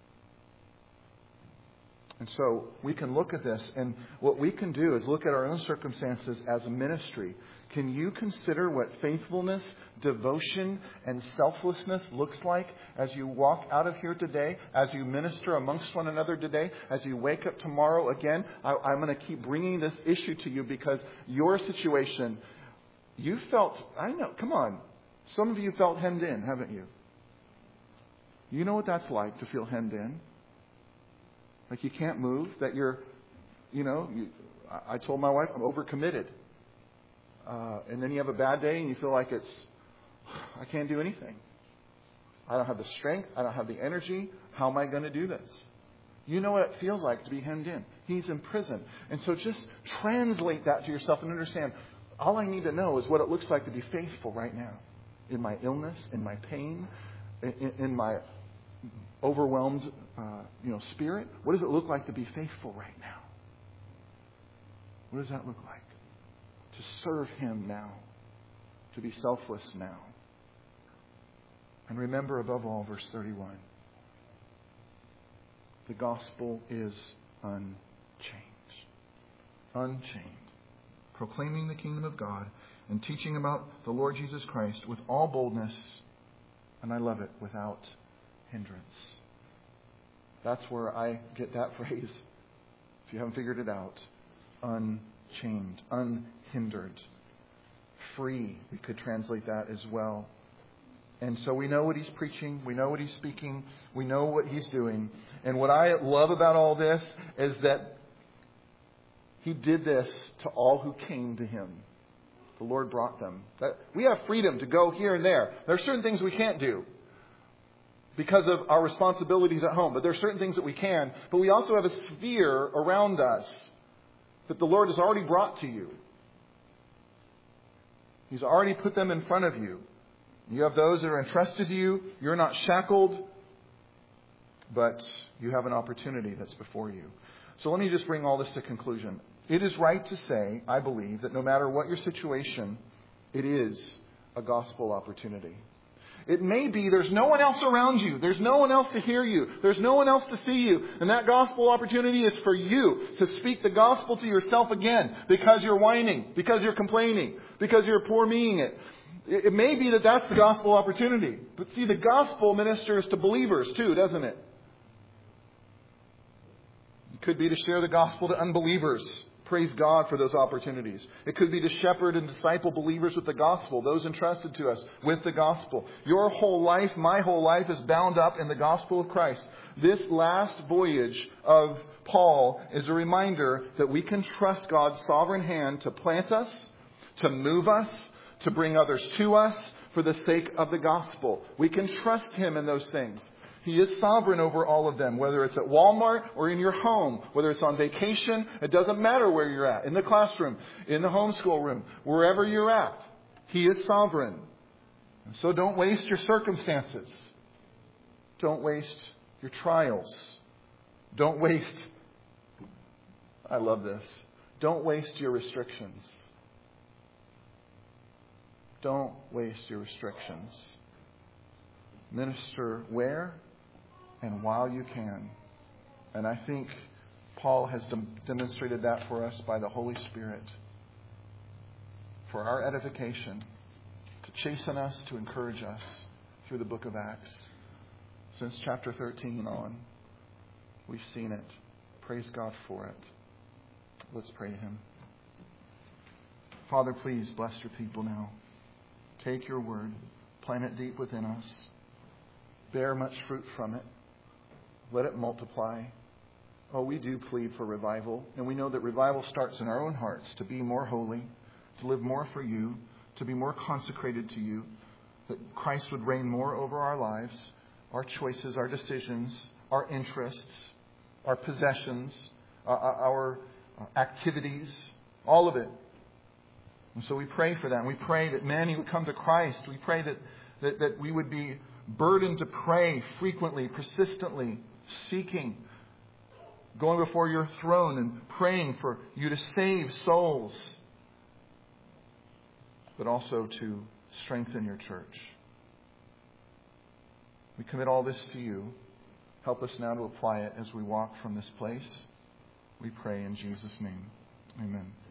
And so we can look at this, and what we can do is look at our own circumstances as a ministry. Can you consider what faithfulness, devotion, and selflessness looks like as you walk out of here today, as you minister amongst one another today, as you wake up tomorrow again? I, I'm going to keep bringing this issue to you because your situation, you felt, I know, come on, some of you felt hemmed in, haven't you? You know what that's like to feel hemmed in? Like you can't move, that you're, you know, you, I told my wife I'm overcommitted. Uh, and then you have a bad day and you feel like it's, I can't do anything. I don't have the strength. I don't have the energy. How am I going to do this? You know what it feels like to be hemmed in. He's in prison. And so just translate that to yourself and understand, all I need to know is what it looks like to be faithful right now. In my illness, in my pain, in, in my overwhelmed uh, you know, spirit. What does it look like to be faithful right now? What does that look like? To serve Him now. To be selfless now. And remember above all, verse thirty-one. The gospel is unchanged. Unchained. Proclaiming the kingdom of God and teaching about the Lord Jesus Christ with all boldness, and I love it, without hindrance. That's where I get that phrase, if you haven't figured it out. Unchained, unhindered, free, we could translate that as well. And so we know what He's preaching, we know what He's speaking, we know what He's doing. And what I love about all this is that He did this to all who came to Him. The Lord brought them. That we have freedom to go here and there. There are certain things we can't do because of our responsibilities at home. But there are certain things that we can. But we also have a sphere around us that the Lord has already brought to you. He's already put them in front of you. You have those that are entrusted to you. You're not shackled. But you have an opportunity that's before you. So let me just bring all this to conclusion. It is right to say, I believe, that no matter what your situation, it is a gospel opportunity. It may be there's no one else around you. There's no one else to hear you. There's no one else to see you. And that gospel opportunity is for you to speak the gospel to yourself again because you're whining, because you're complaining, because you're poor meing it. It may be that that's the gospel opportunity. But see, the gospel ministers to believers too, doesn't it? It could be to share the gospel to unbelievers. Praise God for those opportunities. It could be to shepherd and disciple believers with the gospel, those entrusted to us with the gospel. Your whole life, my whole life is bound up in the gospel of Christ. This last voyage of Paul is a reminder that we can trust God's sovereign hand to plant us, to move us, to bring others to us for the sake of the gospel. We can trust Him in those things. He is sovereign over all of them, whether it's at Walmart or in your home, whether it's on vacation. It doesn't matter where you're at, in the classroom, in the homeschool room, wherever you're at. He is sovereign. And so don't waste your circumstances. Don't waste your trials. Don't waste, I love this, don't waste your restrictions. Don't waste your restrictions. Minister where and while you can. And I think Paul has dem- demonstrated that for us by the Holy Spirit. for our edification, to chasten us, to encourage us through the book of Acts. Since chapter thirteen on, we've seen it. Praise God for it. Let's pray to Him. Father, please bless your people now. Take your word, plant it deep within us. Bear much fruit from it. Let it multiply. Oh, we do plead for revival. And we know that revival starts in our own hearts to be more holy, to live more for you, to be more consecrated to you, that Christ would reign more over our lives, our choices, our decisions, our interests, our possessions, uh, our activities, all of it. And so we pray for that. And we pray that many would come to Christ. We pray that, that, that we would be burdened to pray frequently, persistently, seeking, going before your throne and praying for you to save souls, but also to strengthen your church. We commit all this to you. Help us now to apply it as we walk from this place. We pray in Jesus' name. Amen.